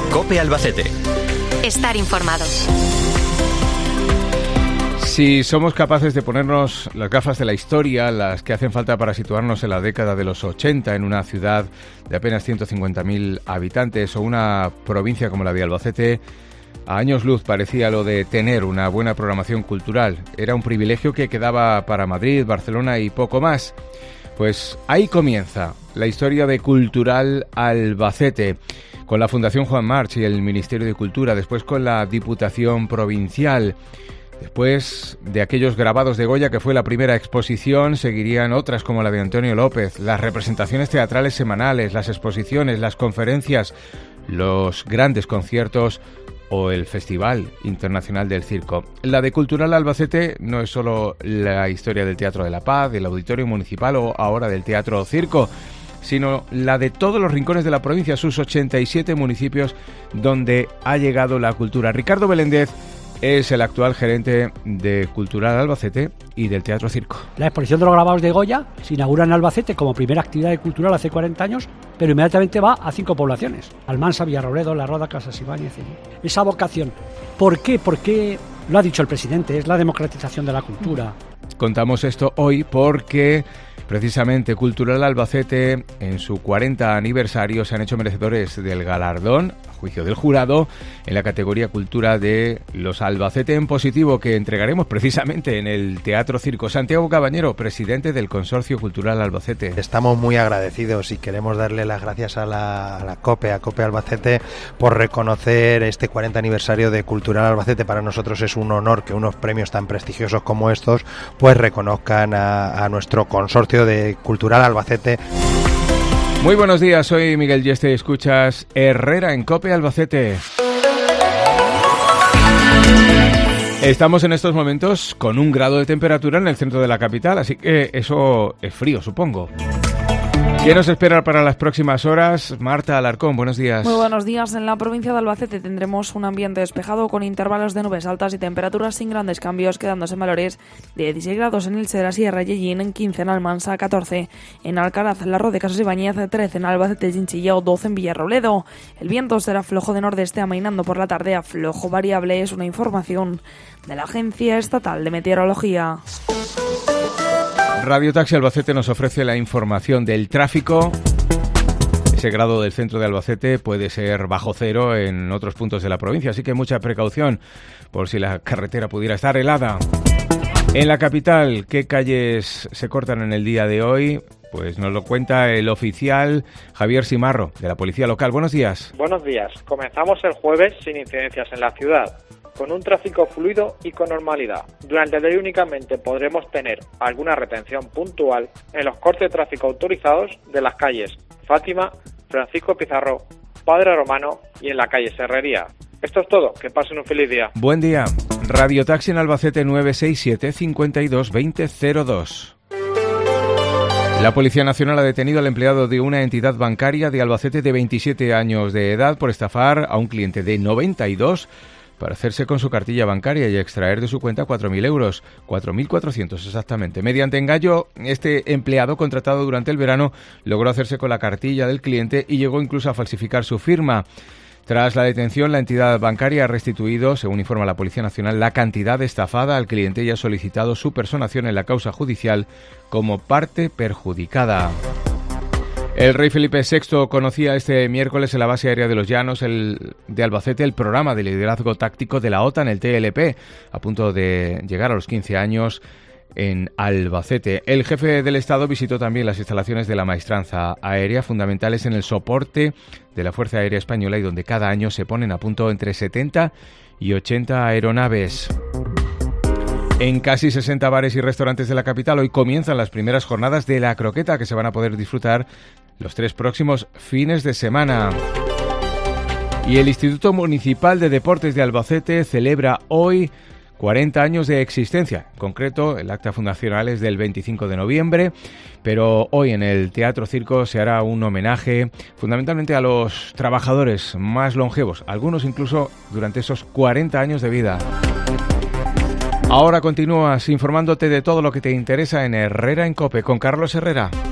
COPE Albacete. Estar informado. Si somos capaces de ponernos las gafas de la historia, las que hacen falta para situarnos en la década de los 80 en una ciudad de apenas 150.000 habitantes o una provincia como la de Albacete, a años luz parecía lo de tener una buena programación cultural. Era un privilegio que quedaba para Madrid, Barcelona y poco más. Pues ahí comienza la historia de Cultural Albacete, con la Fundación Juan March y el Ministerio de Cultura, después con la Diputación Provincial. Después de aquellos grabados de Goya, que fue la primera exposición, seguirían otras como la de Antonio López, las representaciones teatrales semanales, las exposiciones, las conferencias, los grandes conciertos o el Festival Internacional del Circo. La de Cultural Albacete no es solo la historia del Teatro de la Paz, del Auditorio Municipal o ahora del Teatro Circo, sino la de todos los rincones de la provincia, sus 87 municipios donde ha llegado la cultura. Ricardo Beléndez es el actual gerente de Cultural Albacete y del Teatro Circo. La exposición de los grabados de Goya se inaugura en Albacete como primera actividad cultural hace 40 años, pero inmediatamente va a 5 poblaciones: Almansa, Villarrobledo, La Roda, Casasibáñez. Esa vocación, ¿por qué? Porque lo ha dicho el presidente, es la democratización de la cultura. Contamos esto hoy porque precisamente Cultural Albacete, en su 40 aniversario, se han hecho merecedores del galardón, a juicio del jurado, en la categoría Cultura de los Albacete en positivo, que entregaremos precisamente en el Teatro Circo. Santiago Cabañero, presidente del Consorcio Cultural Albacete. Estamos muy agradecidos y queremos darle las gracias a la COPE, a COPE Albacete, por reconocer este 40 aniversario de Cultural Albacete. Para nosotros es un honor que unos premios tan prestigiosos como estos pues reconozcan a nuestro consorcio de Cultural Albacete. Muy buenos días, soy Miguel Yeste y escuchas Herrera en COPE Albacete. Estamos en estos momentos con 1 grado de temperatura en el centro de la capital, así que eso es frío, supongo. ¿Qué nos espera para las próximas horas? Marta Alarcón, buenos días. Muy buenos días. En la provincia de Albacete tendremos un ambiente despejado con intervalos de nubes altas y temperaturas sin grandes cambios, quedándose en valores de 16 grados en Elche de la Sierra y Ellín, en 15 en Almansa, 14 en Alcaraz, La Roda, Casasibáñez, 13 en Albacete, Chinchillao, 12 en Villarrobledo. El viento será flojo de nordeste, amainando por la tarde a flojo variable. Es una información de la Agencia Estatal de Meteorología. Radio Taxi Albacete nos ofrece la información del tráfico. Ese grado del centro de Albacete puede ser bajo cero en otros puntos de la provincia, así que mucha precaución por si la carretera pudiera estar helada. En la capital, ¿qué calles se cortan en el día de hoy? Pues nos lo cuenta el oficial Javier Simarro, de la Policía Local. Buenos días. Buenos días. Comenzamos el jueves sin incidencias en la ciudad, con un tráfico fluido y con normalidad. Durante el día únicamente podremos tener alguna retención puntual en los cortes de tráfico autorizados de las calles Fátima, Francisco Pizarro, Padre Romano y en la calle Serrería. Esto es todo. Que pasen un feliz día. Buen día. Radio Taxi en Albacete 967 52 2002. La Policía Nacional ha detenido al empleado de una entidad bancaria de Albacete de 27 años de edad por estafar a un cliente de 92 para hacerse con su cartilla bancaria y extraer de su cuenta 4.000 euros, 4.400 exactamente. Mediante engaño, este empleado contratado durante el verano logró hacerse con la cartilla del cliente y llegó incluso a falsificar su firma. Tras la detención, la entidad bancaria ha restituido, según informa la Policía Nacional, la cantidad estafada al cliente y ha solicitado su personación en la causa judicial como parte perjudicada. El rey Felipe VI conocía este miércoles en la base aérea de Los Llanos de Albacete el programa de liderazgo táctico de la OTAN, el TLP, a punto de llegar a los 15 años en Albacete. El jefe del Estado visitó también las instalaciones de la maestranza aérea, fundamentales en el soporte de la Fuerza Aérea Española y donde cada año se ponen a punto entre 70 y 80 aeronaves. En casi 60 bares y restaurantes de la capital hoy comienzan las primeras jornadas de la croqueta que se van a poder disfrutar los 3 próximos fines de semana. Y el Instituto Municipal de Deportes de Albacete celebra hoy 40 años de existencia. En concreto, el acta fundacional es del 25 de noviembre, pero hoy en el Teatro Circo se hará un homenaje fundamentalmente a los trabajadores más longevos, algunos incluso durante esos 40 años de vida. Ahora continúas informándote de todo lo que te interesa en Herrera en COPE con Carlos Herrera.